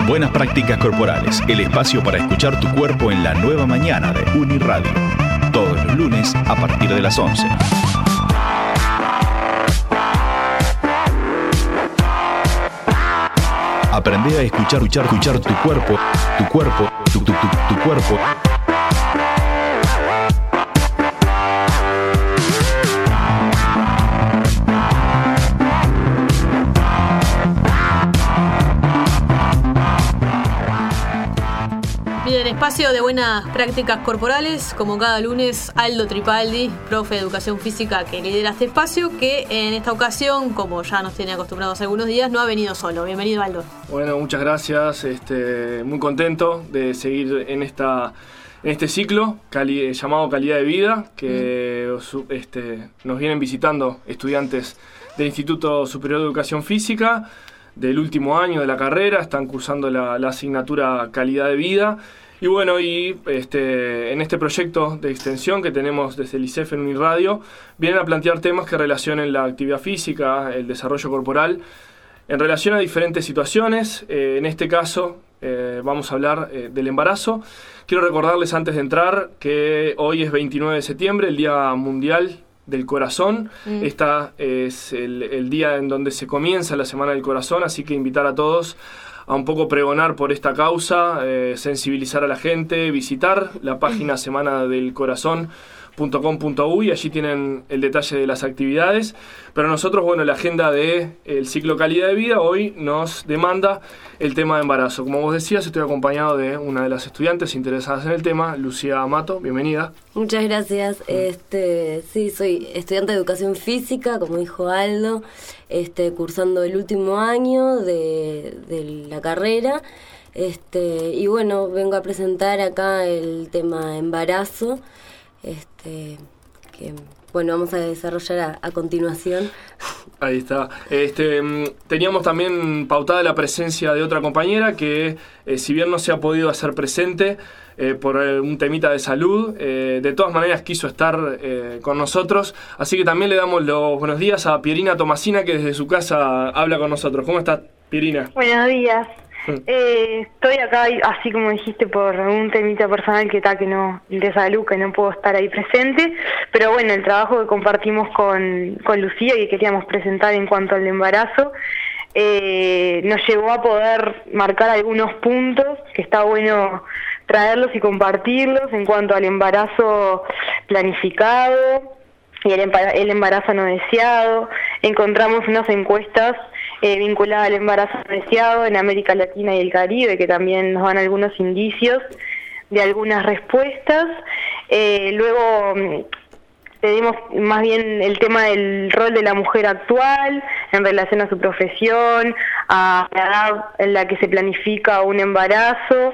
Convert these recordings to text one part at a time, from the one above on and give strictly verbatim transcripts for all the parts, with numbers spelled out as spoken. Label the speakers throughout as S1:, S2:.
S1: Buenas Prácticas Corporales, el espacio para escuchar tu cuerpo en la nueva mañana de Uniradio. Todos los lunes a partir de las once. Aprende a escuchar, escuchar, escuchar tu cuerpo, tu cuerpo, tu, tu, tu, tu cuerpo.
S2: Bien, espacio de buenas prácticas corporales, como cada lunes, Aldo Tripaldi, profe de Educación Física que lidera este espacio, que en esta ocasión, como ya nos tiene acostumbrados algunos días, no ha venido solo. Bienvenido, Aldo.
S3: Bueno, muchas gracias, este, muy contento de seguir en esta en este ciclo cali- llamado Calidad de Vida, que mm. este, nos vienen visitando estudiantes del Instituto Superior de Educación Física, del último año de la carrera, están cursando la, la asignatura Calidad de Vida. Y bueno, y este, en este proyecto de extensión que tenemos desde el I C E F en Uniradio, vienen a plantear temas que relacionen la actividad física, el desarrollo corporal, en relación a diferentes situaciones. Eh, en este caso eh, vamos a hablar eh, del embarazo. Quiero recordarles antes de entrar que hoy es veintinueve de septiembre, el Día Mundial del Corazón. Mm. Este es el, el día en donde se comienza la Semana del Corazón, así que invitar a todos a un poco pregonar por esta causa, eh, sensibilizar a la gente, visitar la página semana del corazón punto com punto u y allí tienen el detalle de las actividades. Pero nosotros, bueno, la agenda del ciclo Calidad de Vida hoy nos demanda el tema de embarazo. Como vos decías, estoy acompañado de una de las estudiantes interesadas en el tema, Lucía Amato. Bienvenida.
S4: Muchas gracias. Este, sí, soy estudiante de Educación Física, como dijo Aldo, este, cursando el último año de, de la carrera. Este, y bueno, vengo a presentar acá el tema embarazo. Este, que bueno, vamos a desarrollar a, a continuación.
S3: Ahí está. Este, teníamos también pautada la presencia de otra compañera que, eh, si bien no se ha podido hacer presente eh, por un temita de salud, eh, de todas maneras quiso estar eh, con nosotros. Así que también le damos los buenos días a Pierina Tomasina, que desde su casa habla con nosotros. ¿Cómo estás, Pierina?
S5: Buenos días. Eh, estoy acá, así como dijiste, por un temita personal que está que no, de salud, que no puedo estar ahí presente, pero bueno, el trabajo que compartimos con, con Lucía y que queríamos presentar en cuanto al embarazo, eh, nos llevó a poder marcar algunos puntos que está bueno traerlos y compartirlos en cuanto al embarazo planificado y el, el embarazo no deseado. Encontramos unas encuestas Eh, vinculada al embarazo no deseado en América Latina y el Caribe, que también nos dan algunos indicios de algunas respuestas. Eh, luego pedimos más bien el tema del rol de la mujer actual en relación a su profesión, a la edad en la que se planifica un embarazo,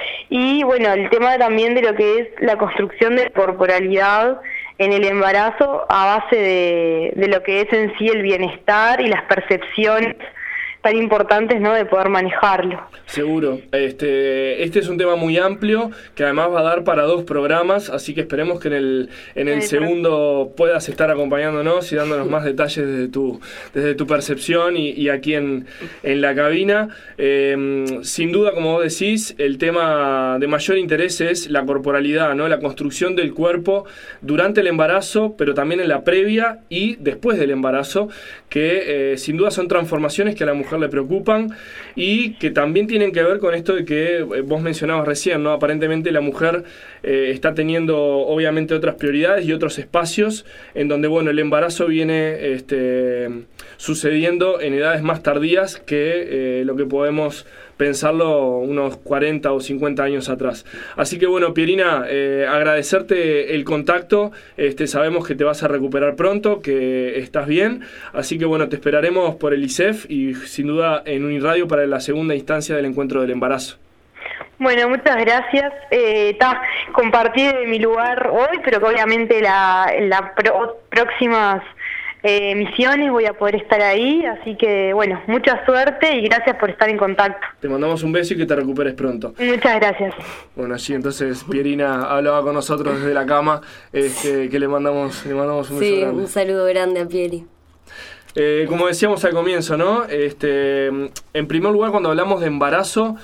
S5: y bueno, el tema también de lo que es la construcción de corporalidad en el embarazo a base de, de lo que es en sí el bienestar y las percepciones tan importantes, ¿no?, de poder manejarlo.
S3: Seguro. Este, este es un tema muy amplio que además va a dar para dos programas, así que esperemos que en el, en el segundo puedas estar acompañándonos y dándonos más detalles desde tu, desde tu percepción y, y aquí en, en la cabina. Eh, sin duda, como vos decís, el tema de mayor interés es la corporalidad, ¿no?, la construcción del cuerpo durante el embarazo, pero también en la previa y después del embarazo, que eh, sin duda son transformaciones que a la mujer le preocupan y que también tienen que ver con esto de que vos mencionabas recién, ¿no? Aparentemente la mujer eh, está teniendo obviamente otras prioridades y otros espacios en donde, bueno, el embarazo viene este, sucediendo en edades más tardías que eh, lo que podemos pensarlo unos cuarenta o cincuenta años atrás. Así que bueno, Pierina, eh, agradecerte el contacto. Este, sabemos que te vas a recuperar pronto, que estás bien, así que bueno, te esperaremos por el I C E F y sin duda en Uniradio para la segunda instancia del encuentro del embarazo.
S5: Bueno, muchas gracias. Eh, ta, compartí de mi lugar hoy, pero que obviamente la, la pro, próximas Eh, misiones voy a poder estar ahí, así que bueno, mucha suerte y gracias por estar en contacto.
S3: Te mandamos un beso y que te recuperes pronto.
S5: Muchas gracias.
S3: Bueno, sí, entonces Pierina hablaba con nosotros desde la cama, este, que le mandamos, le mandamos un beso
S4: sí,
S3: grande.
S4: Un saludo grande a Pieri.
S3: Eh, como decíamos al comienzo, ¿no? Este, en primer lugar, cuando hablamos de embarazo,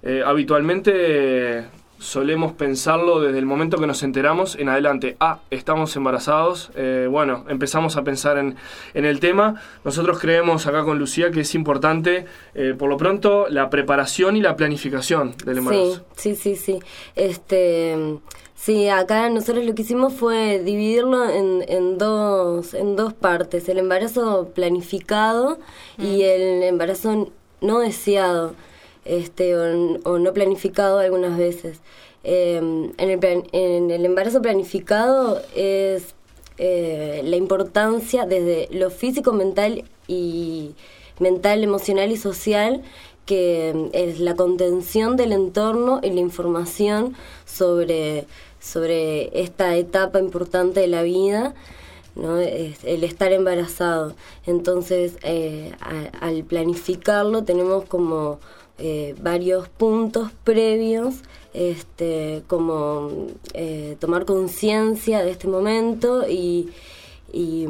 S3: Eh, habitualmente solemos pensarlo desde el momento que nos enteramos en adelante. Ah, estamos embarazados. Eh, bueno, empezamos a pensar en, en el tema. Nosotros creemos acá con Lucía que es importante, eh, por lo pronto, la preparación y la planificación del embarazo.
S4: Sí, sí, sí, sí. Este, sí, acá nosotros lo que hicimos fue dividirlo en, en, dos, en dos partes. El embarazo planificado mm. y el embarazo no deseado. Este, o, o no planificado algunas veces. Eh, en, el plan, en el embarazo planificado es eh, la importancia desde lo físico, mental y mental, emocional y social, que es la contención del entorno y la información sobre, sobre esta etapa importante de la vida, ¿no? Es el estar embarazado. Entonces, eh, a, al planificarlo tenemos como Eh, varios puntos previos, este, como eh, tomar conciencia de este momento y, y,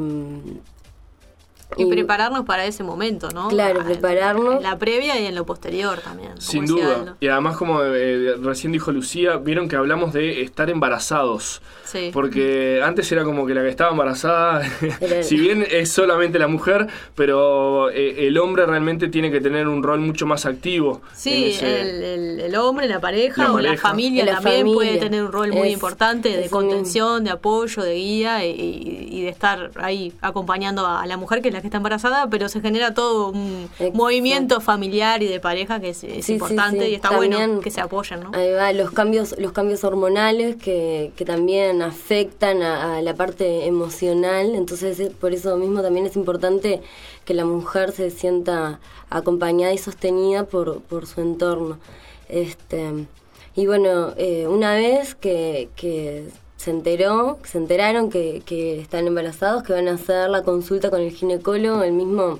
S2: y, y prepararnos para ese momento, ¿no?
S4: Claro, prepararnos.
S2: En la previa y en lo posterior también.
S3: Sin duda. Aldo. Y además, como eh, recién dijo Lucía, vieron que hablamos de estar embarazados. Sí. Porque antes era como que la que estaba embarazada, si bien es solamente la mujer, pero eh, el hombre realmente tiene que tener un rol mucho más activo.
S2: Sí, ese, el, el, el hombre, la pareja la o pareja. la familia la también familia. puede tener un rol muy es, importante de contención, de apoyo, de guía y, y de estar ahí acompañando a la mujer que es la que está embarazada, pero se genera todo un Exacto. movimiento familiar y de pareja que es, es sí, importante sí, sí. y está también, bueno que se apoyen, ¿no?
S4: Ahí va, los cambios, los cambios hormonales que, que también afectan a, a la parte emocional, entonces por eso mismo también es importante que la mujer se sienta acompañada y sostenida por, por su entorno. Este, y bueno, eh, una vez que, que se enteró, se enteraron que, que están embarazados, que van a hacer la consulta con el ginecólogo, el mismo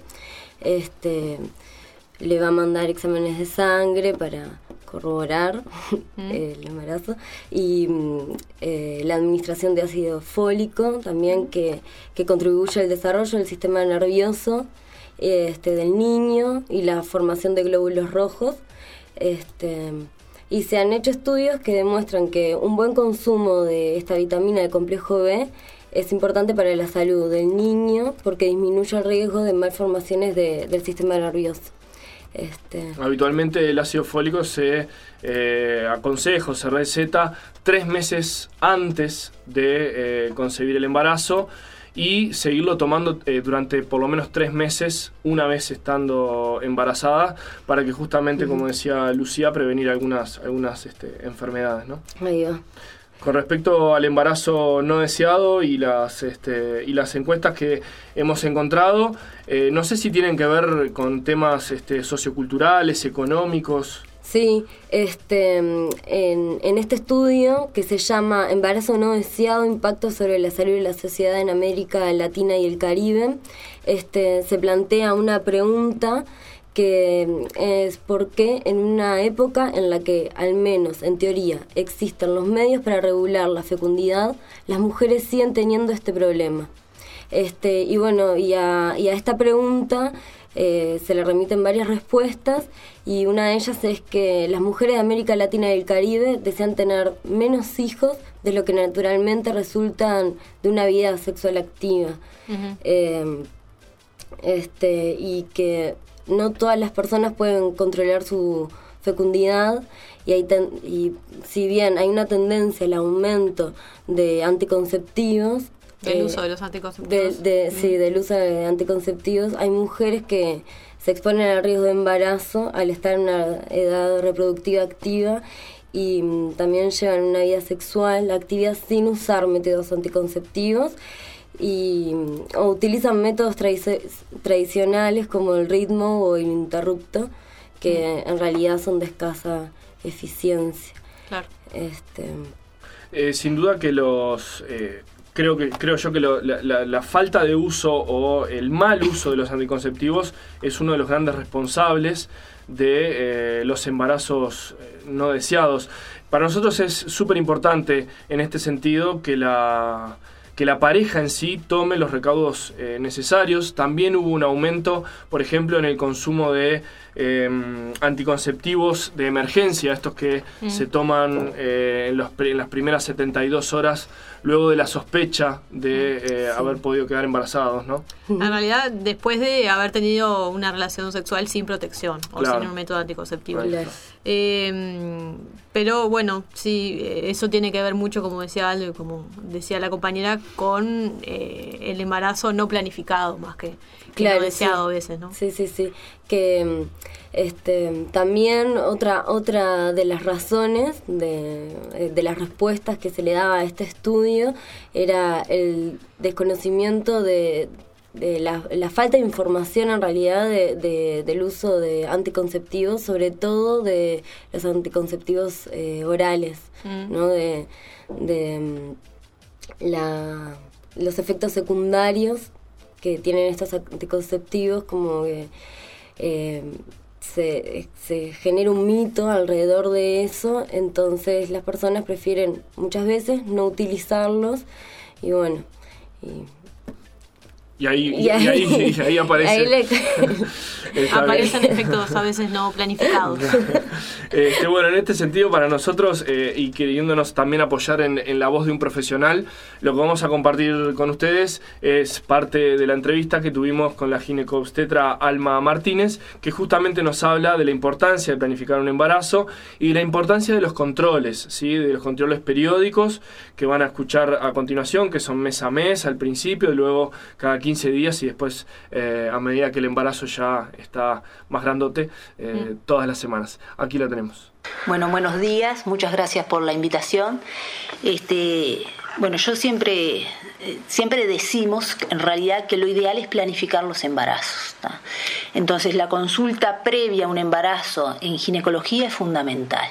S4: este, le va a mandar exámenes de sangre para corroborar mm. el embarazo y eh, la administración de ácido fólico también que, que contribuye al desarrollo del sistema nervioso este, del niño y la formación de glóbulos rojos. Este, y se han hecho estudios que demuestran que un buen consumo de esta vitamina del complejo B es importante para la salud del niño porque disminuye el riesgo de malformaciones de, del sistema nervioso. Este...
S3: Habitualmente el ácido fólico se eh, aconseja, se receta tres meses antes de eh, concebir el embarazo y seguirlo tomando eh, durante por lo menos tres meses una vez estando embarazada para que justamente, uh-huh. como decía Lucía, prevenir algunas, algunas este, enfermedades, ¿no?
S4: Ahí va.
S3: Con respecto al embarazo no deseado y las este, y las encuestas que hemos encontrado, eh, no sé si tienen que ver con temas este, socioculturales, económicos.
S4: Sí, este, en, en este estudio que se llama Embarazo no deseado, impacto sobre la salud y la sociedad en América Latina y el Caribe, este, se plantea una pregunta que es por qué en una época en la que, al menos en teoría, existen los medios para regular la fecundidad, las mujeres siguen teniendo este problema. Este, y bueno, y a, y a esta pregunta eh, se le remiten varias respuestas y una de ellas es que las mujeres de América Latina y el Caribe desean tener menos hijos de lo que naturalmente resultan de una vida sexual activa. Uh-huh. Eh, este, y que no todas las personas pueden controlar su fecundidad y, hay ten, y si bien hay una tendencia al aumento de anticonceptivos,
S2: del eh, uso de los anticonceptivos,
S4: de, de, mm. sí, del uso de anticonceptivos, hay mujeres que se exponen al riesgo de embarazo al estar en una edad reproductiva activa y mm, también llevan una vida sexual activa sin usar métodos anticonceptivos y o utilizan métodos tradi- tradicionales como el ritmo o el interrupto que mm. en realidad son de escasa eficiencia.
S2: Claro.
S4: Este
S3: eh, sin duda que los eh, creo que creo yo que lo, la, la, la falta de uso o el mal uso de los anticonceptivos es uno de los grandes responsables de eh, los embarazos eh, no deseados. Para nosotros es súper importante en este sentido que la que la pareja en sí tome los recaudos eh, necesarios. También hubo un aumento, por ejemplo, en el consumo de eh, anticonceptivos de emergencia, estos que mm. se toman eh, en, los, en las primeras setenta y dos horas luego de la sospecha de eh, sí. haber podido quedar embarazados, ¿no?
S2: En realidad, después de haber tenido una relación sexual sin protección o
S3: claro.
S2: sin un método anticonceptivo.
S3: Claro.
S2: Eh, pero bueno, sí, eso tiene que ver mucho, como decía Aldo y como decía la compañera, con eh, el embarazo no planificado más que, que
S4: claro,
S2: no deseado
S4: sí.
S2: a veces, ¿no?
S4: Sí, sí, sí. Que este, también otra otra de las razones de, de las respuestas que se le daba a este estudio era el desconocimiento de de la, la falta de información en realidad de, de, del uso de anticonceptivos, sobre todo de los anticonceptivos eh, orales, mm. ¿no? De, de la, los efectos secundarios que tienen estos anticonceptivos, como que eh, se, se genera un mito alrededor de eso, entonces las personas prefieren muchas veces no utilizarlos y bueno... Y,
S3: Y ahí, y ahí, y ahí, y ahí aparece.
S2: Ahí le... Aparecen efectos a veces no planificados.
S3: Este, bueno, en este sentido, para nosotros, eh, y queriéndonos también apoyar en, en la voz de un profesional, lo que vamos a compartir con ustedes es parte de la entrevista que tuvimos con la ginecobstetra Alma Martínez, que justamente nos habla de la importancia de planificar un embarazo y la importancia de los controles, ¿sí? De los controles periódicos que van a escuchar a continuación, que son mes a mes al principio y luego cada quince días y después eh, a medida que el embarazo ya está más grandote, eh, mm. todas las semanas. Aquí la tenemos.
S6: Bueno, buenos días, muchas gracias por la invitación. Este, bueno, yo siempre, siempre decimos en realidad que lo ideal es planificar los embarazos, ¿no? Entonces la consulta previa a un embarazo en ginecología es fundamental.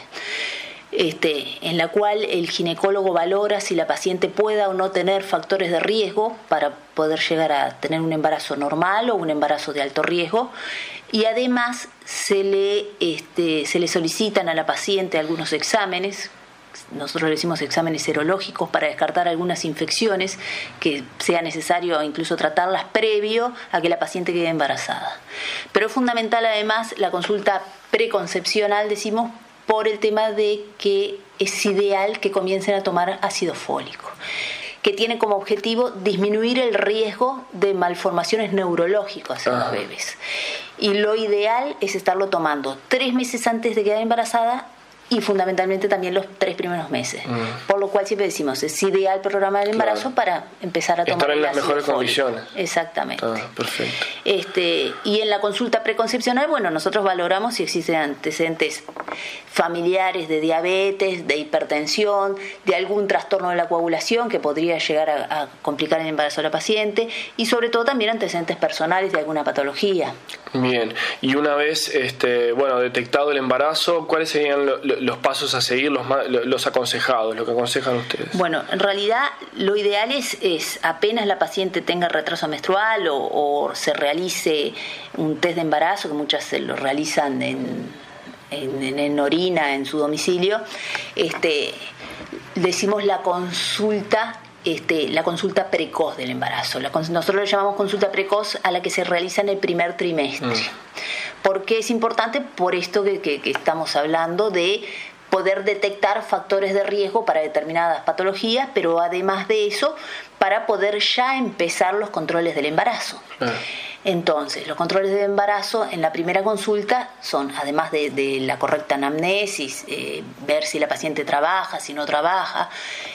S6: Este, en la cual el ginecólogo valora si la paciente pueda o no tener factores de riesgo para poder llegar a tener un embarazo normal o un embarazo de alto riesgo, y además se le, este, se le solicitan a la paciente algunos exámenes. Nosotros le decimos exámenes serológicos para descartar algunas infecciones que sea necesario incluso tratarlas previo a que la paciente quede embarazada. Pero es fundamental además la consulta preconcepcional, decimos, por el tema de que es ideal que comiencen a tomar ácido fólico, que tiene como objetivo disminuir el riesgo de malformaciones neurológicas en los bebés. Y lo ideal es estarlo tomando tres meses antes de quedar embarazada y fundamentalmente también los tres primeros meses. Mm. Por lo cual siempre decimos, es ideal programar el embarazo, claro, para empezar a tomar
S3: estar en las
S6: ácido
S3: mejores
S6: fólico.
S3: Condiciones.
S6: Exactamente.
S3: Ah, perfecto.
S6: Este, y en la consulta preconcepcional, bueno, nosotros valoramos si existen antecedentes familiares de diabetes, de hipertensión, de algún trastorno de la coagulación que podría llegar a, a complicar el embarazo de la paciente, y sobre todo también antecedentes personales de alguna patología.
S3: Bien, y una vez este, bueno, detectado el embarazo, ¿cuáles serían lo, lo, los pasos a seguir, los, los aconsejados, lo que aconsejan ustedes?
S6: Bueno, en realidad lo ideal es, es apenas la paciente tenga retraso menstrual o, o se realice un test de embarazo, que muchas se lo realizan en... En, en orina en su domicilio, este, decimos la consulta, este, la consulta precoz del embarazo. La, nosotros le llamamos consulta precoz a la que se realiza en el primer trimestre. Mm. ¿Por qué es importante? Por esto que, que, que estamos hablando de poder detectar factores de riesgo para determinadas patologías, pero además de eso, para poder ya empezar los controles del embarazo. Mm. Entonces, los controles de embarazo en la primera consulta son, además de, de la correcta anamnesis, eh, ver si la paciente trabaja, si no trabaja,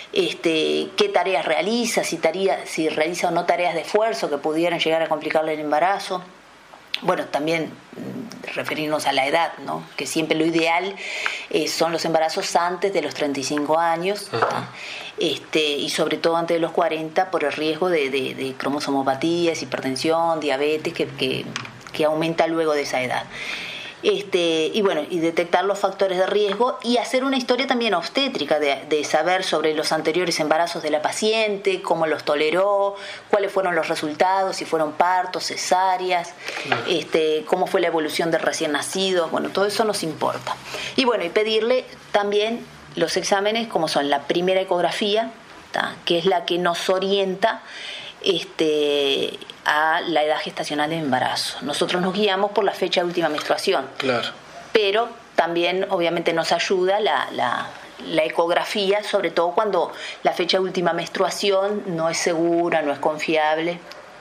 S6: este, qué tareas realiza, si, tarea, si realiza o no tareas de esfuerzo que pudieran llegar a complicarle el embarazo. Bueno, también referirnos a la edad, ¿no? Que siempre lo ideal eh, son los embarazos antes de los treinta y cinco años, ¿no? este, y sobre todo antes de los cuarenta por el riesgo de, de, de cromosomopatías, hipertensión, diabetes, que, que, que aumenta luego de esa edad. Este, y bueno, y detectar los factores de riesgo y hacer una historia también obstétrica de, de saber sobre los anteriores embarazos de la paciente, cómo los toleró, cuáles fueron los resultados, si fueron partos, cesáreas, claro, este, cómo fue la evolución del recién nacido. Bueno, todo eso nos importa. Y bueno, y pedirle también los exámenes como son la primera ecografía, ¿tá? Que es la que nos orienta este, a la edad gestacional del embarazo. Nosotros nos guiamos por la fecha de última menstruación.
S7: Claro.
S6: Pero también obviamente nos ayuda la, la, la ecografía, sobre todo cuando la fecha de última menstruación no es segura, no es confiable.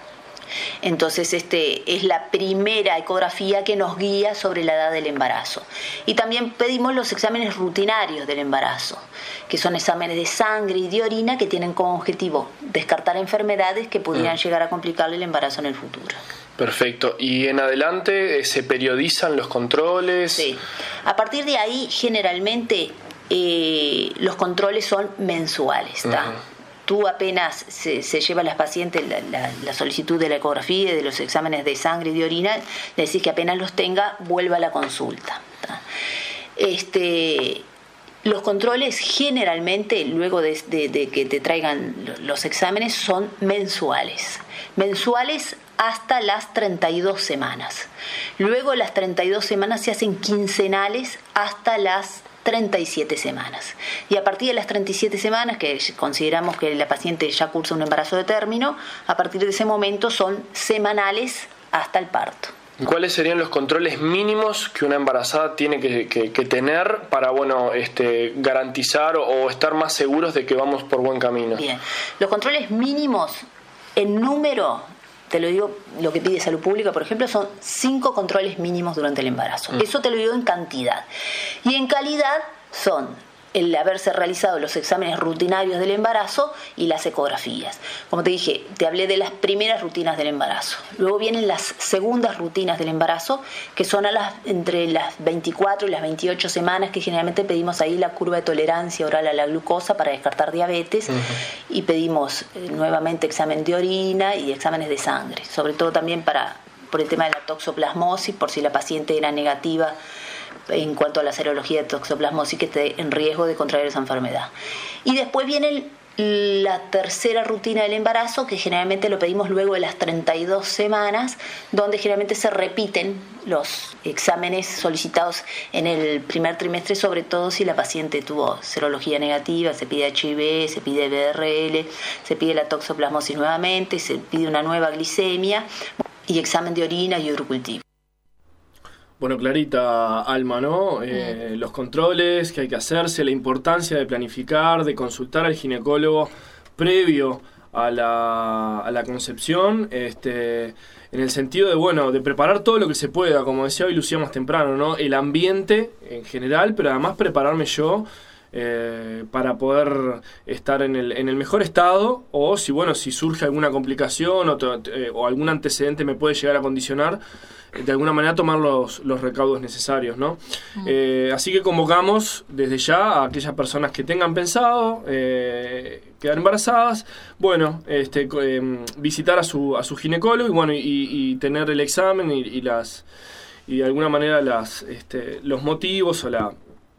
S6: Entonces este es la primera ecografía que nos guía sobre la edad del embarazo. Y también pedimos los exámenes rutinarios del embarazo, que son exámenes de sangre y de orina que tienen como objetivo descartar enfermedades que pudieran mm. llegar a complicarle el embarazo en el futuro.
S7: Perfecto. ¿Y en adelante se periodizan los controles?
S6: Sí. A partir de ahí, generalmente, eh, los controles son mensuales, ¿tá? Uh-huh. Tú apenas se, se lleva a las pacientes la, la, la solicitud de la ecografía y de los exámenes de sangre y de orina, le decís que apenas los tenga, vuelva a la consulta, ¿tá? Este... Los controles generalmente, luego de, de, de que te traigan los exámenes, son mensuales. Mensuales hasta las treinta y dos semanas. Luego las treinta y dos semanas se hacen quincenales hasta las treinta y siete semanas. Y a partir de las treinta y siete semanas, que consideramos que la paciente ya cursa un embarazo de término, a partir de ese momento son semanales hasta el parto.
S7: ¿Cuáles serían los controles mínimos que una embarazada tiene que, que, que tener para bueno, este, garantizar o, o estar más seguros de que vamos por buen camino?
S6: Bien, los controles mínimos en número, te lo digo, lo que pide Salud Pública, por ejemplo, son cinco controles mínimos durante el embarazo. Mm. Eso te lo digo en cantidad. Y en calidad son el haberse realizado los exámenes rutinarios del embarazo y las ecografías. Como te dije, te hablé de las primeras rutinas del embarazo. Luego vienen las segundas rutinas del embarazo, que son a las, entre las veinticuatro y las veintiocho semanas, que generalmente pedimos ahí la curva de tolerancia oral a la glucosa para descartar diabetes. Uh-huh. Y pedimos eh, nuevamente examen de orina y exámenes de sangre, sobre todo también para por el tema de la toxoplasmosis, por si la paciente era negativa en cuanto a la serología de toxoplasmosis, que esté en riesgo de contraer esa enfermedad. Y después viene la tercera rutina del embarazo, que generalmente lo pedimos luego de las treinta y dos semanas, donde generalmente se repiten los exámenes solicitados en el primer trimestre, sobre todo si la paciente tuvo serología negativa, se pide H I V, se pide B R L, se pide la toxoplasmosis nuevamente, se pide una nueva glicemia y examen de orina y urocultivo.
S3: Bueno, clarita, Alma, ¿no? Eh, los controles que hay que hacerse, la importancia de planificar, de consultar al ginecólogo previo a la, a la concepción, este, en el sentido de, bueno, de preparar todo lo que se pueda, como decía hoy Lucía más temprano, ¿no? El ambiente en general, pero además prepararme yo eh, para poder estar en el, en el mejor estado, o si, bueno, si surge alguna complicación o, eh, o algún antecedente me puede llegar a condicionar, de alguna manera tomar los, los recaudos necesarios, ¿no? Uh-huh. Eh, así que convocamos desde ya a aquellas personas que tengan pensado eh, quedar embarazadas, bueno, este, eh, visitar a su a su ginecólogo y bueno y, y tener el examen y, y las y de alguna manera las este, los motivos o la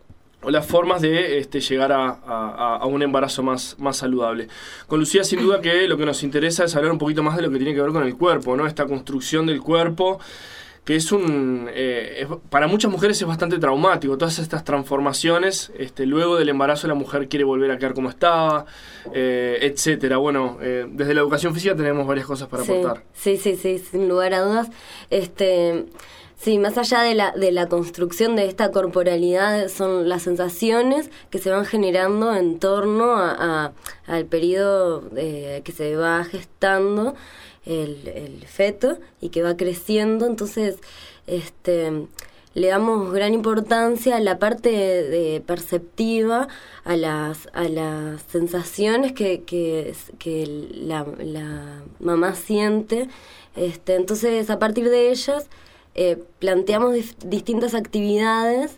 S3: o las formas de este, llegar a, a, a un embarazo más, más saludable. Con Lucía, sin duda que lo que nos interesa es hablar un poquito más de lo que tiene que ver con el cuerpo, ¿no? Esta construcción del cuerpo, que es un eh, es, para muchas mujeres es bastante traumático, todas estas transformaciones, este, luego del embarazo la mujer quiere volver a quedar como estaba, eh, etcétera. Bueno, eh, desde la educación física tenemos varias cosas para
S4: sí,
S3: aportar.
S4: Sí, sí, sí, sin lugar a dudas. Este... Sí, más allá de la, de la construcción de esta corporalidad, son las sensaciones que se van generando en torno a, a, al periodo eh, que se va gestando el, el feto y que va creciendo. Entonces, este, le damos gran importancia a la parte de, de perceptiva, a las, a las sensaciones que, que, que la, la mamá siente. Este, entonces, a partir de ellas, Eh, planteamos dif- distintas actividades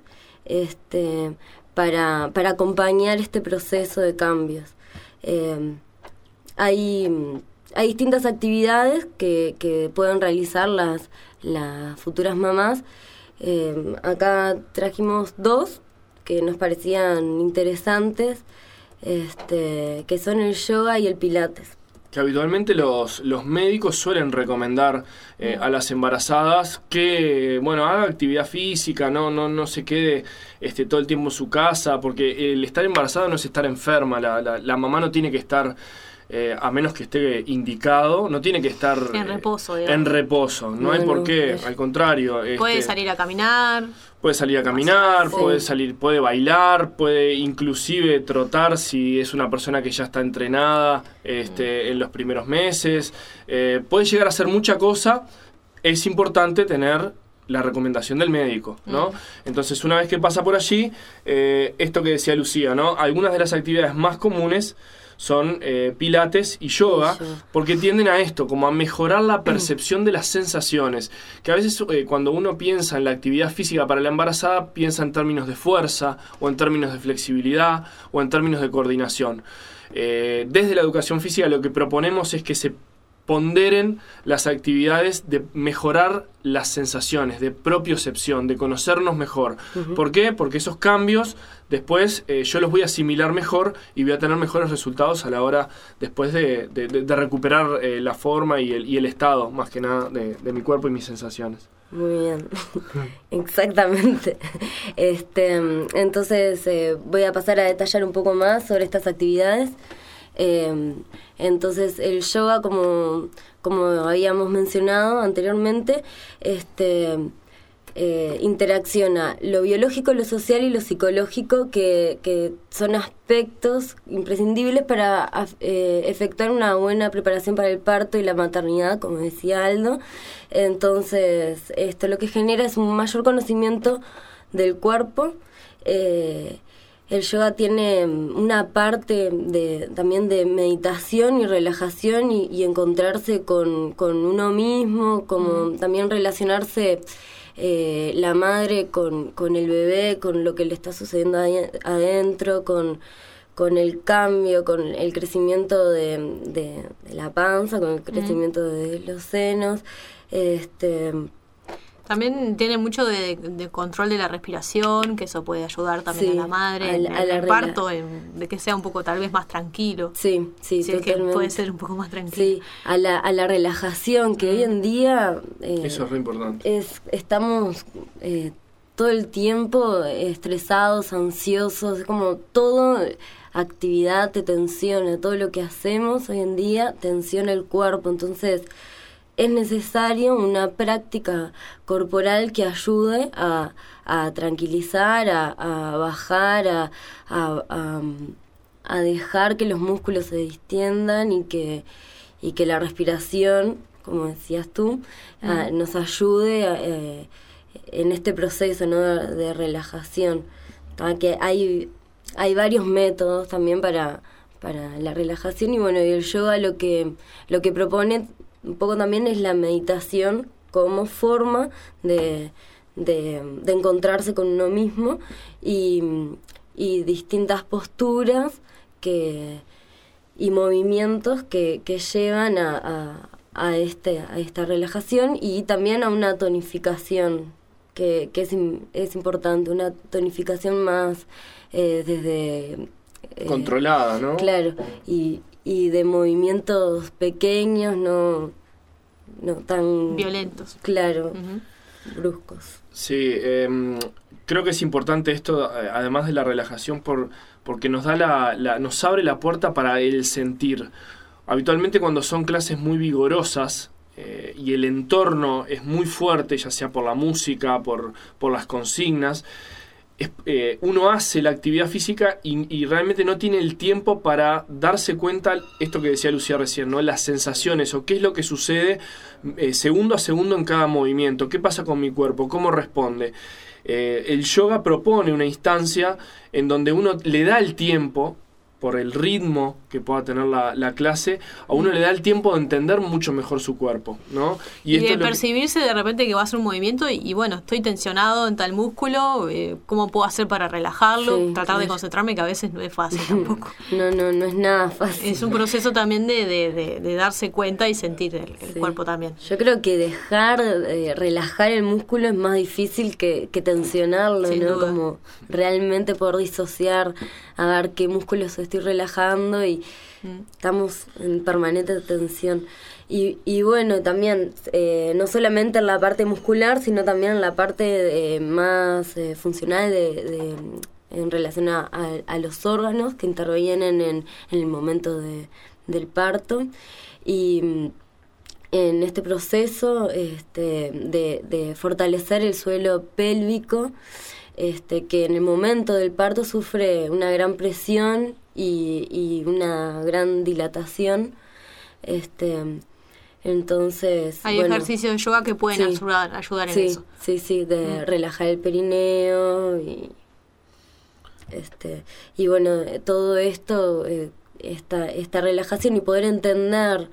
S4: este, para, para acompañar este proceso de cambios. Eh, hay, hay distintas actividades que, que pueden realizar las, las futuras mamás. Eh, acá trajimos dos que nos parecían interesantes, este, que son el yoga y el pilates.
S3: que habitualmente los, los médicos suelen recomendar eh, a las embarazadas que, bueno, haga actividad física, no, no, no se quede este, todo el tiempo en su casa, porque el estar embarazada no es estar enferma, la, la, la mamá no tiene que estar... Eh, a menos que esté indicado, no tiene que estar
S2: en reposo,
S3: eh, en reposo, no, no hay por qué, al contrario.
S2: Puede
S3: este,
S2: salir a caminar.
S3: Puede salir a caminar,
S2: sí.
S3: puede salir, puede bailar, puede inclusive trotar si es una persona que ya está entrenada este, en los primeros meses. Eh, puede llegar a hacer mucha cosa. Es importante tener la recomendación del médico, ¿no? Mm. Entonces, una vez que pasa por allí, eh, esto que decía Lucía, ¿no? Algunas de las actividades más comunes son eh, pilates y yoga, porque tienden a esto, como a mejorar la percepción de las sensaciones, que a veces eh, cuando uno piensa en la actividad física para la embarazada, piensa en términos de fuerza, o en términos de flexibilidad, o en términos de coordinación. Eh, desde la educación física lo que proponemos es que se ponderen las actividades de mejorar las sensaciones, de propiocepción, de conocernos mejor. Uh-huh. ¿Por qué? Porque esos cambios después eh, yo los voy a asimilar mejor y voy a tener mejores resultados a la hora después de, de, de recuperar eh, la forma y el, y el estado, más que nada, de, de mi cuerpo y mis sensaciones.
S4: Muy bien, exactamente. Este, entonces eh, voy a pasar a detallar un poco más sobre estas actividades. Eh, entonces el yoga, como, como habíamos mencionado anteriormente, este, eh, interacciona lo biológico, lo social y lo psicológico, que, que son aspectos imprescindibles para eh, efectuar una buena preparación para el parto y la maternidad, como decía Aldo. Entonces esto lo que genera es un mayor conocimiento del cuerpo. eh, El yoga tiene una parte de, también de meditación y relajación y, y encontrarse con, con uno mismo, como mm. también relacionarse eh, la madre con, con el bebé, con lo que le está sucediendo adentro, con, con el cambio, con el crecimiento de, de, de la panza, con el crecimiento mm. de los senos. Este...
S2: También tiene mucho de, de control de la respiración, que eso puede ayudar también sí, a la madre a la, en, a la en el parto, en, de que sea un poco tal vez más tranquilo.
S4: Sí, sí,
S2: sí, totalmente. Que puede ser un poco más tranquilo.
S4: Sí, a la, a la relajación, que hoy en día...
S3: Eh, eso es re importante.
S4: Es, estamos eh, todo el tiempo estresados, ansiosos, es como todo actividad te tensiona, todo lo que hacemos hoy en día tensiona el cuerpo, entonces... es necesario una práctica corporal que ayude a, a tranquilizar, a, a bajar, a, a, a, a dejar que los músculos se distiendan y que, y que la respiración, como decías tú, mm. a, nos ayude a, eh, en este proceso, ¿no?, de, de relajación. Que hay, hay varios métodos también para, para la relajación y bueno, y el yoga lo que, lo que propone un poco también es la meditación como forma de, de, de encontrarse con uno mismo y, y distintas posturas que, y movimientos que, que llevan a, a, a, este, a esta relajación y también a una tonificación que, que es, es importante, una tonificación más eh, desde...
S3: Eh, controlada, ¿no?
S4: Claro, y... y de movimientos pequeños, no, no tan...
S2: violentos.
S4: Claro, uh-huh. bruscos.
S3: Sí, eh, creo que es importante esto, además de la relajación, por porque nos da la, la nos abre la puerta para el sentir. Habitualmente cuando son clases muy vigorosas eh, y el entorno es muy fuerte, ya sea por la música, por, por las consignas, Es, eh, uno hace la actividad física y, y realmente no tiene el tiempo para darse cuenta, esto que decía Lucía recién, ¿no?, las sensaciones o qué es lo que sucede eh, segundo a segundo en cada movimiento, qué pasa con mi cuerpo, cómo responde. Eh, el yoga propone una instancia en donde uno le da el tiempo, por el ritmo que pueda tener la, la clase, a uno le da el tiempo de entender mucho mejor su cuerpo, ¿no?
S2: Y, y de percibirse que... de repente que va a hacer un movimiento y, y bueno, estoy tensionado en tal músculo, eh, ¿cómo puedo hacer para relajarlo? Sí, Tratar de concentrarme, que a veces no es fácil tampoco.
S4: No, no, no es nada fácil.
S2: Es un proceso también de, de, de, de darse cuenta y sentir el, el sí. cuerpo también.
S4: Yo creo que dejar, eh, relajar el músculo es más difícil que, que tensionarlo, sin ¿no? Duda. Como realmente poder disociar, a ver qué músculos se estoy relajando y mm. estamos en permanente tensión. Y, y bueno, también eh, no solamente en la parte muscular, sino también en la parte eh, más eh, funcional de, de, en relación a, a, a los órganos que intervienen en, en el momento de, del parto. Y en este proceso este, de, de fortalecer el suelo pélvico, este, que en el momento del parto sufre una gran presión y, y una gran dilatación. Este, entonces
S2: hay
S4: bueno,
S2: ejercicios de yoga que pueden sí, ayudar, ayudar en
S4: sí,
S2: eso.
S4: Sí, sí, de mm. relajar el perineo y este y bueno, todo esto, eh, esta, esta relajación y poder entender,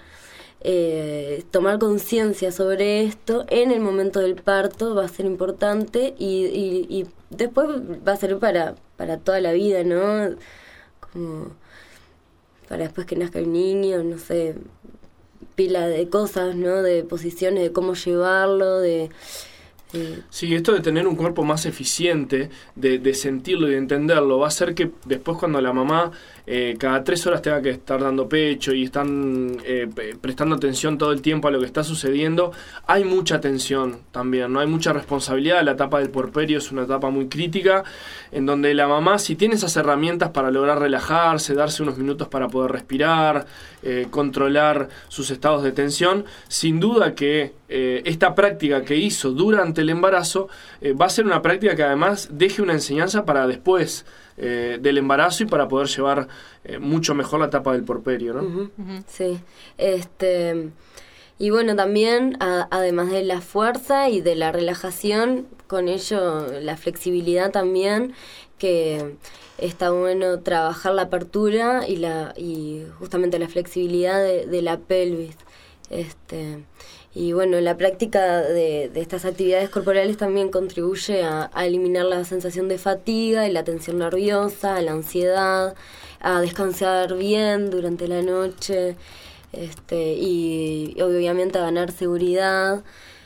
S4: eh, tomar conciencia sobre esto en el momento del parto va a ser importante y, y, y después va a ser para, para toda la vida, ¿no? Como para después que nazca el niño, no sé, pila de cosas, ¿no? De posiciones, de cómo llevarlo, de... de...
S3: Sí, esto de tener un cuerpo más eficiente, de, de sentirlo y de entenderlo, va a hacer que después cuando la mamá eh, cada tres horas tenga que estar dando pecho y están eh, prestando atención todo el tiempo a lo que está sucediendo, hay mucha tensión también, ¿no? Hay mucha responsabilidad. La etapa del puerperio es una etapa muy crítica, en donde la mamá, si tiene esas herramientas para lograr relajarse, darse unos minutos para poder respirar, eh, controlar sus estados de tensión, sin duda que eh, esta práctica que hizo durante el embarazo eh, va a ser una práctica que además deje una enseñanza para después eh, del embarazo y para poder llevar eh, mucho mejor la etapa del puerperio, ¿no?
S4: Uh-huh. Uh-huh. Sí, este... Y bueno, también, a, además de la fuerza y de la relajación, con ello la flexibilidad también, que está bueno trabajar la apertura y la y justamente la flexibilidad de, de la pelvis. Este, y bueno, la práctica de, de estas actividades corporales también contribuye a, a eliminar la sensación de fatiga y la tensión nerviosa, la ansiedad, a descansar bien durante la noche. Este, y, y obviamente a ganar seguridad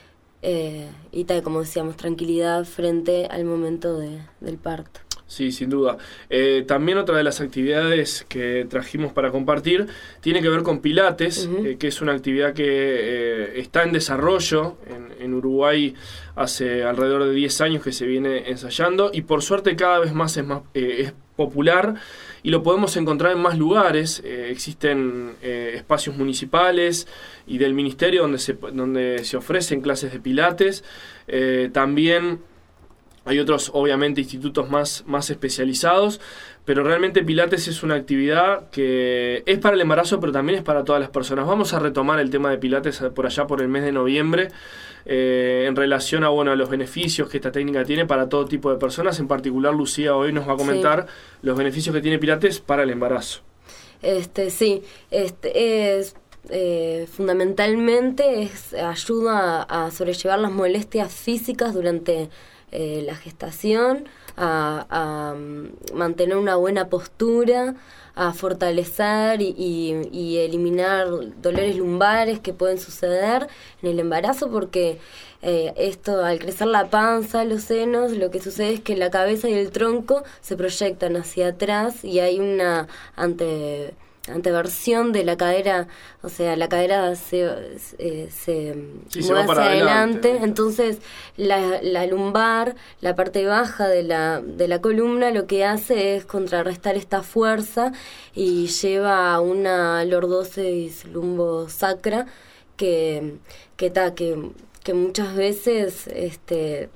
S4: eh, y tal, como decíamos, tranquilidad frente al momento de, del parto.
S3: Sí, sin duda. Eh, también otra de las actividades que trajimos para compartir tiene que ver con Pilates, uh-huh. eh, que es una actividad que eh, está en desarrollo en, en Uruguay hace alrededor de diez años que se viene ensayando y por suerte cada vez más es, más, eh, es popular y lo podemos encontrar en más lugares. Eh, existen eh, espacios municipales y del ministerio donde se, donde se ofrecen clases de Pilates. Eh, también hay otros, obviamente, institutos más, más especializados, pero realmente Pilates es una actividad que es para el embarazo, pero también es para todas las personas. Vamos a retomar el tema de Pilates por allá por el mes de noviembre, eh, en relación a, bueno, a los beneficios que esta técnica tiene para todo tipo de personas. En particular, Lucía hoy nos va a comentar sí. los beneficios que tiene Pilates para el embarazo.
S4: Este, sí, este es... Eh, fundamentalmente es ayuda a, a sobrellevar las molestias físicas durante eh, la gestación, a, a mantener una buena postura, a fortalecer y, y, y eliminar dolores lumbares que pueden suceder en el embarazo, porque eh, esto, al crecer la panza, los senos, lo que sucede es que la cabeza y el tronco se proyectan hacia atrás y hay una ante anteversión de la cadera, o sea, la cadera se, eh, se
S3: sí,
S4: mueve
S3: se
S4: hacia adelante,
S3: adelante.
S4: Entonces la, la lumbar, la parte baja de la, de la columna, lo que hace es contrarrestar esta fuerza y lleva a una lordosis lumbosacra que, que, ta, que, que muchas veces este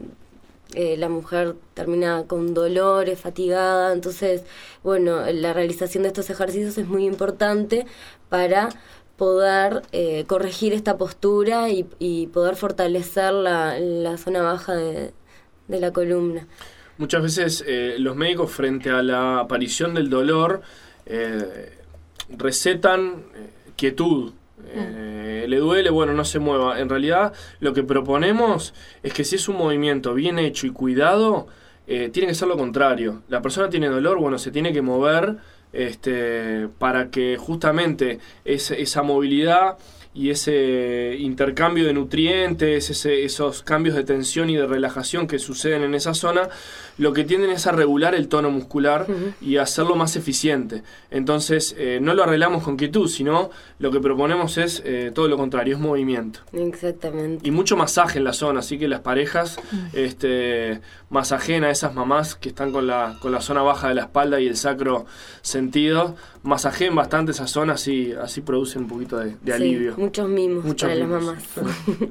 S4: Eh, la mujer termina con dolores, fatigada. Entonces, bueno, la realización de estos ejercicios es muy importante para poder eh, corregir esta postura y, y poder fortalecer la, la zona baja de, de la columna.
S3: Muchas veces eh, los médicos, frente a la aparición del dolor, eh, recetan eh, quietud. Eh, le duele, bueno, no se mueva. En realidad lo que proponemos es que si es un movimiento bien hecho y cuidado, eh, tiene que ser lo contrario. La persona tiene dolor, bueno, se tiene que mover este, para que justamente es, esa movilidad y ese intercambio de nutrientes, ese, esos cambios de tensión y de relajación que suceden en esa zona, lo que tienden es a regular el tono muscular uh-huh. y a hacerlo más eficiente. Entonces, eh, no lo arreglamos con quietud, sino lo que proponemos es eh, todo lo contrario, es movimiento.
S4: Exactamente.
S3: Y mucho masaje en la zona, así que las parejas uh-huh. este, masajen a esas mamás que están con la, con la zona baja de la espalda y el sacro sentido, masajen bastante esa zona, así, así producen un poquito de, de alivio.
S4: Sí, muchos mimos
S3: muchos
S4: para
S3: mimos.
S4: las mamás.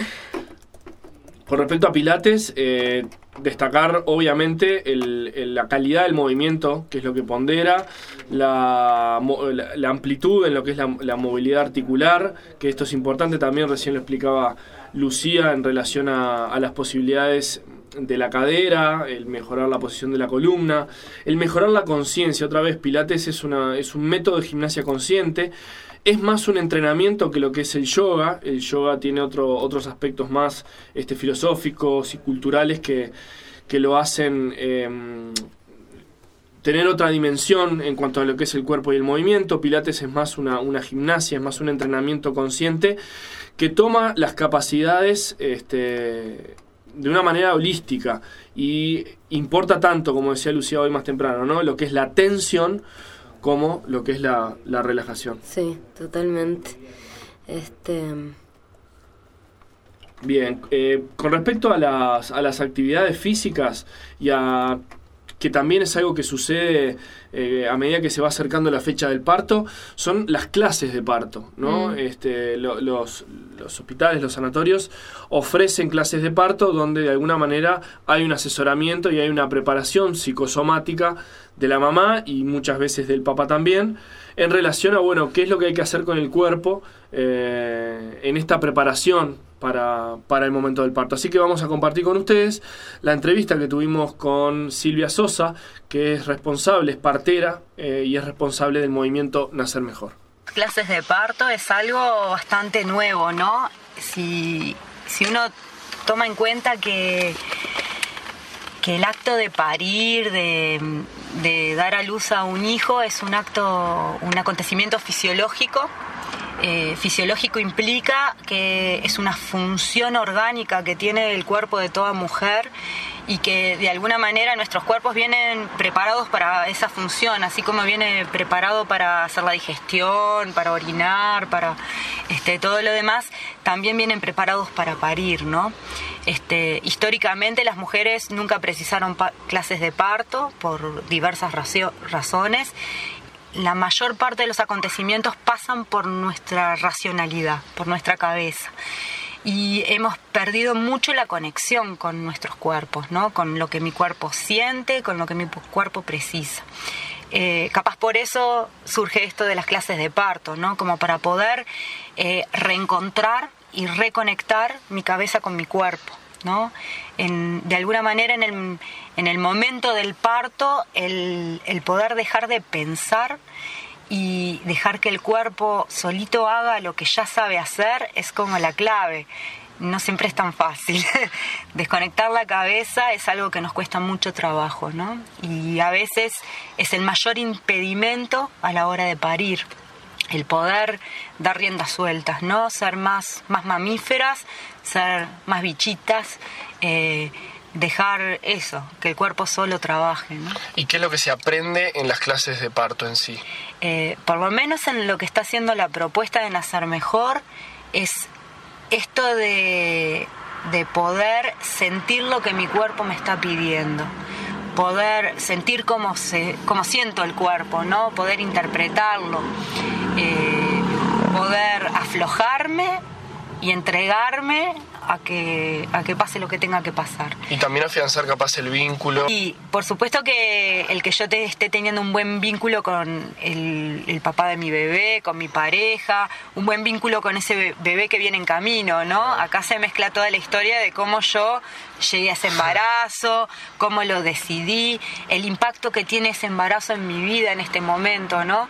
S3: Con respecto a Pilates, eh, destacar obviamente el, el, la calidad del movimiento, que es lo que pondera, la, la, la amplitud en lo que es la, la movilidad articular, que esto es importante también, recién lo explicaba Lucía en relación a, a las posibilidades de la cadera, el mejorar la posición de la columna, el mejorar la conciencia. Otra vez, Pilates es, una, es un método de gimnasia consciente. Es más un entrenamiento que lo que es el yoga. El yoga tiene otro, otros aspectos más este, filosóficos y culturales que, que lo hacen eh, tener otra dimensión en cuanto a lo que es el cuerpo y el movimiento. Pilates es más una, una gimnasia, es más un entrenamiento consciente que toma las capacidades este, de una manera holística y importa tanto, como decía Lucía hoy más temprano, ¿no? Lo que es la tensión como lo que es la, la relajación.
S4: Sí, totalmente. Este...
S3: Bien, eh, con respecto a las, a las actividades físicas y a que también es algo que sucede eh, a medida que se va acercando la fecha del parto, son las clases de parto, ¿no? Mm. Este, lo, los, los hospitales, los sanatorios ofrecen clases de parto donde de alguna manera hay un asesoramiento y hay una preparación psicosomática de la mamá y muchas veces del papá también, en relación a, bueno, qué es lo que hay que hacer con el cuerpo eh, en esta preparación para, para el momento del parto. Así que vamos a compartir con ustedes la entrevista que tuvimos con Silvia Sosa, que es responsable, es partera eh, y es responsable del movimiento Nacer Mejor.
S8: Clases de parto es algo bastante nuevo, ¿no? Si, si uno toma en cuenta que, que el acto de parir, de, de dar a luz a un hijo, es un acto, un acontecimiento fisiológico. Eh, fisiológico implica que es una función orgánica que tiene el cuerpo de toda mujer y que de alguna manera nuestros cuerpos vienen preparados para esa función, así como viene preparado para hacer la digestión, para orinar, para este, todo lo demás, también vienen preparados para parir, ¿no? Este, históricamente las mujeres nunca precisaron pa- clases de parto por diversas racio- razones. La mayor parte de los acontecimientos pasan por nuestra racionalidad, por nuestra cabeza. Y hemos perdido mucho la conexión con nuestros cuerpos, ¿no? Con lo que mi cuerpo siente, con lo que mi cuerpo precisa. Eh, capaz por eso surge esto de las clases de parto, ¿no? Como para poder eh, reencontrar y reconectar mi cabeza con mi cuerpo, ¿no? En, de alguna manera en el, en el momento del parto el, el poder dejar de pensar y dejar que el cuerpo solito haga lo que ya sabe hacer es como la clave. No siempre es tan fácil. Desconectar la cabeza es algo que nos cuesta mucho trabajo, ¿no? Y a veces es el mayor impedimento a la hora de parir. El poder dar riendas sueltas, ¿no? Ser más, más mamíferas, ser más bichitas, eh, dejar eso, que el cuerpo solo trabaje, ¿no?
S7: ¿Y qué es lo que se aprende en las clases de parto en sí?
S8: Eh, por lo menos en lo que está haciendo la propuesta de Nacer Mejor, es esto de, de poder sentir lo que mi cuerpo me está pidiendo. Poder sentir cómo, se, cómo siento el cuerpo, ¿no? Poder interpretarlo, eh, poder aflojarme y entregarme a que, a que pase lo que tenga que pasar.
S7: Y también afianzar capaz el vínculo.
S8: Y por supuesto que el que yo te esté teniendo un buen vínculo con el, el papá de mi bebé, con mi pareja, un buen vínculo con ese bebé que viene en camino, ¿no? Acá se mezcla toda la historia de cómo yo llegué a ese embarazo, cómo lo decidí, el impacto que tiene ese embarazo en mi vida en este momento, ¿no?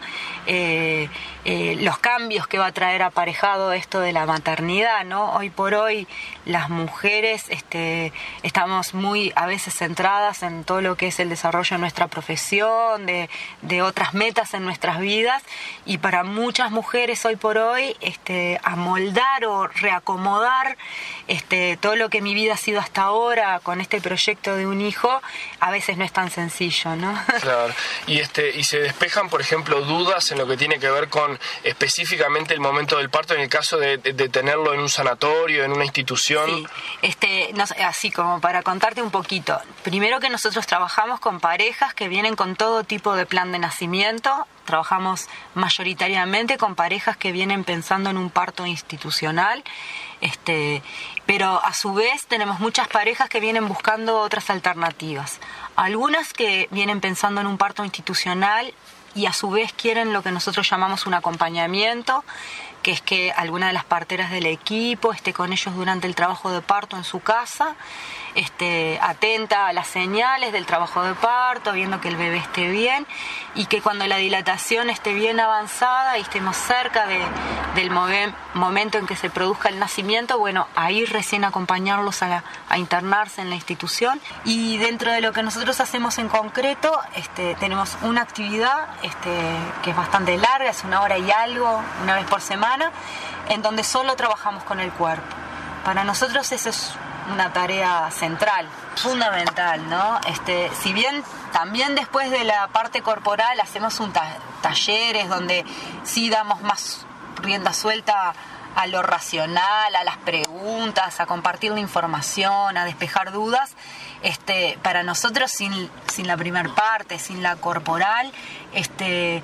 S8: Eh, eh, los cambios que va a traer aparejado esto de la maternidad, ¿no? Hoy por hoy las mujeres este, estamos muy a veces centradas en todo lo que es el desarrollo de nuestra profesión, de, de otras metas en nuestras vidas, y para muchas mujeres hoy por hoy este, amoldar o reacomodar este, todo lo que mi vida ha sido hasta ahora con este proyecto de un hijo, a veces no es tan sencillo, ¿no?
S7: Claro, y, este, y se despejan, por ejemplo, dudas en lo que tiene que ver con específicamente el momento del parto, en el caso de, de, de tenerlo en un sanatorio, en una institución.
S8: Sí, este, no, así como para contarte un poquito. Primero que nosotros trabajamos con parejas que vienen con todo tipo de plan de nacimiento. Trabajamos mayoritariamente con parejas que vienen pensando en un parto institucional, este, pero a su vez tenemos muchas parejas que vienen buscando otras alternativas. Algunas que vienen pensando en un parto institucional y a su vez quieren lo que nosotros llamamos un acompañamiento, que es que alguna de las parteras del equipo esté con ellos durante el trabajo de parto en su casa, esté atenta a las señales del trabajo de parto, viendo que el bebé esté bien, y que cuando la dilatación esté bien avanzada y estemos cerca de, del moven, momento en que se produzca el nacimiento, bueno, ahí recién acompañarlos a, a internarse en la institución. Y dentro de lo que nosotros hacemos en concreto, este, tenemos una actividad este, que es bastante larga, es una hora y algo, una vez por semana, en donde solo trabajamos con el cuerpo. Para nosotros eso es una tarea central, fundamental, ¿no? Este, si bien también después de la parte corporal hacemos un ta- talleres donde sí damos más rienda suelta a lo racional, a las preguntas, a compartir la información, a despejar dudas, este, para nosotros sin, sin la primer parte, sin la corporal, este,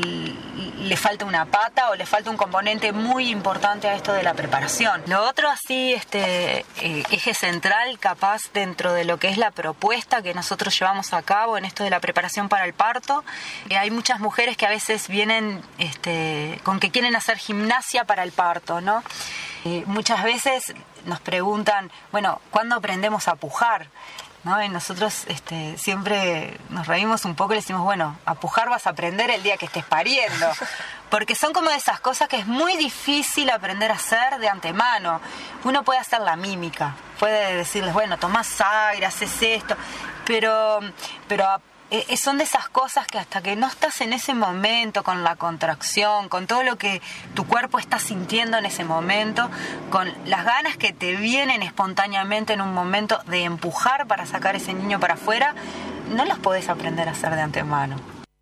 S8: el, le falta una pata o le falta un componente muy importante a esto de la preparación. Lo otro así, este, eh, eje central capaz dentro de lo que es la propuesta que nosotros llevamos a cabo en esto de la preparación para el parto, eh, hay muchas mujeres que a veces vienen este, con que quieren hacer gimnasia para el parto, ¿no? Eh, muchas veces nos preguntan, bueno, ¿cuándo aprendemos a pujar? ¿No? Y nosotros este, siempre nos reímos un poco y le decimos, bueno, a pujar vas a aprender el día que estés pariendo, porque son como de esas cosas que es muy difícil aprender a hacer de antemano. Uno puede hacer la mímica, puede decirles, bueno, tomás aire, haces esto, pero, pero eh, son de esas cosas que hasta que no estás en ese momento con la contracción, con todo lo que tu cuerpo está sintiendo en ese momento, con las ganas que te vienen espontáneamente en un momento de empujar para sacar ese niño para afuera, no las podés aprender a hacer de antemano.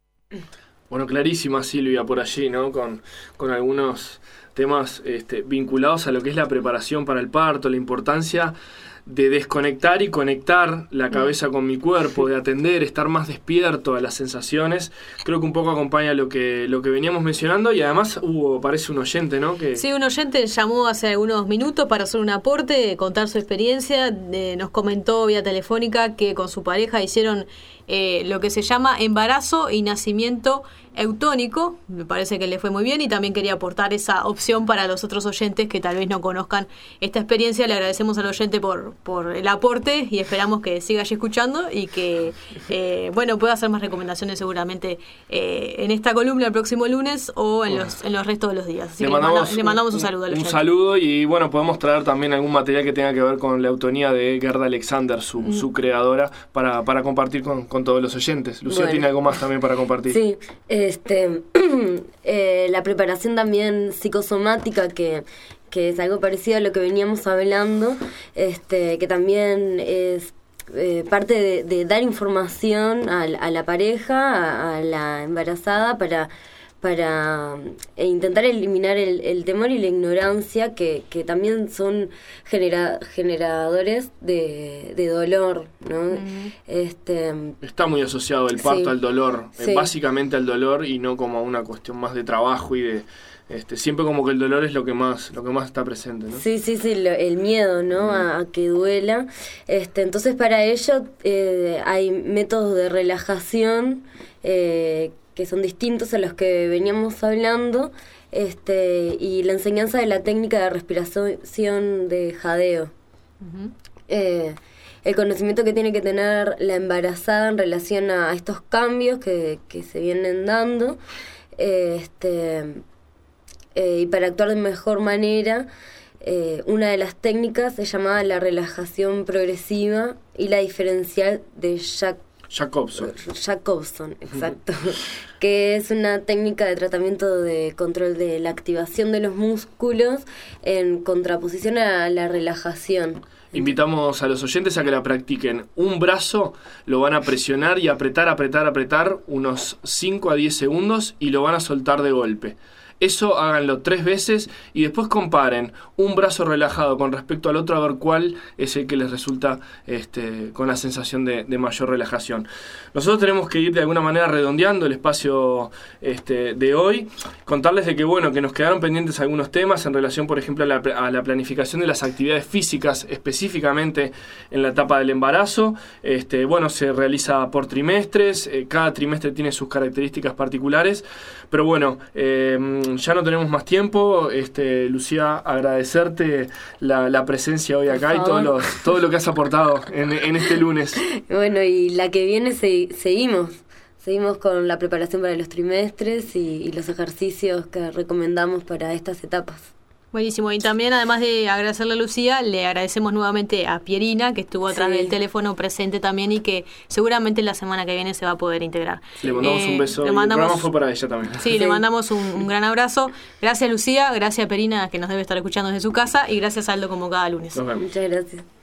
S3: Bueno, clarísima Silvia por allí, ¿no? Con, con algunos temas este, vinculados a lo que es la preparación para el parto, la importancia de desconectar y conectar la cabeza con mi cuerpo, de atender, estar más despierto a las sensaciones. Creo que un poco acompaña lo que lo que veníamos mencionando, y además hubo, parece un oyente, ¿no? Que...
S2: Sí, un oyente llamó hace algunos minutos para hacer un aporte, contar su experiencia. Eh, nos comentó vía telefónica que con su pareja hicieron eh, lo que se llama embarazo y nacimiento eutónico. Me parece que le fue muy bien, y también quería aportar esa opción para los otros oyentes que tal vez no conozcan esta experiencia. Le agradecemos al oyente por, por el aporte y esperamos que siga allí escuchando y que eh, bueno, pueda hacer más recomendaciones seguramente eh, en esta columna el próximo lunes o en los, en los restos de los días. Así
S3: le,
S2: que
S3: mandamos
S2: manda, le mandamos un, un saludo al oyente.
S3: Un saludo, y bueno, podemos traer también algún material que tenga que ver con la autoría de Gerda Alexander, su, mm. su creadora, para, para compartir con, con todos los oyentes. Lucía, bueno, ¿tiene algo más también para compartir?
S4: Sí, Este, eh, la preparación también psicosomática, que, que es algo parecido a lo que veníamos hablando, este, que también es eh, parte de, de dar información a, a la pareja, a, a la embarazada, para para intentar eliminar el, el temor y la ignorancia, que, que también son genera, generadores de, de dolor, ¿no? Mm. Este,
S3: Está muy asociado el parto sí, al dolor,
S4: sí.
S3: eh, básicamente al dolor, y no como a una cuestión más de trabajo y de... Este, siempre como que el dolor es lo que más lo que más está presente, ¿no?
S4: Sí, sí, sí, lo, el miedo, ¿no? Mm. A, a que duela. Este, entonces para ello eh, hay métodos de relajación eh, que son distintos a los que veníamos hablando, este, y la enseñanza de la técnica de respiración de jadeo. Uh-huh. Eh, el conocimiento que tiene que tener la embarazada en relación a estos cambios que, que se vienen dando, eh, este, eh, y para actuar de mejor manera. Eh, una de las técnicas se llama la relajación progresiva y la diferencial de Jack
S3: Jacobson.
S4: Jacobson, exacto. Que es una técnica de tratamiento de control de la activación de los músculos en contraposición a la relajación.
S3: Invitamos a los oyentes a que la practiquen. Un brazo lo van a presionar y apretar, apretar, apretar unos cinco a diez segundos y lo van a soltar de golpe. Eso háganlo tres veces y después comparen un brazo relajado con respecto al otro a ver cuál es el que les resulta este, con la sensación de, de mayor relajación. Nosotros tenemos que ir de alguna manera redondeando el espacio este, de hoy, contarles de que bueno que nos quedaron pendientes algunos temas en relación, por ejemplo, a la, a la planificación de las actividades físicas, específicamente en la etapa del embarazo. Este, bueno, se realiza por trimestres, eh, cada trimestre tiene sus características particulares, pero bueno, eh, ya no tenemos más tiempo. Este, Lucía, agradecerte la, la presencia hoy acá y todo lo, todo lo que has aportado en, en este lunes.
S4: Bueno, y la que viene se, seguimos. Seguimos con la preparación para los trimestres y, y los ejercicios que recomendamos para estas etapas.
S2: Buenísimo, y también además de agradecerle a Lucía, le agradecemos nuevamente a Pierina, que estuvo atrás sí. del teléfono presente también y que seguramente la semana que viene se va a poder integrar.
S3: Le mandamos eh, un beso, le mandamos, el programa fue para ella también.
S2: Sí, sí. le mandamos un, un gran abrazo. Gracias Lucía, gracias a Pierina, que nos debe estar escuchando desde su casa, y gracias Aldo como cada lunes.
S4: Muchas gracias.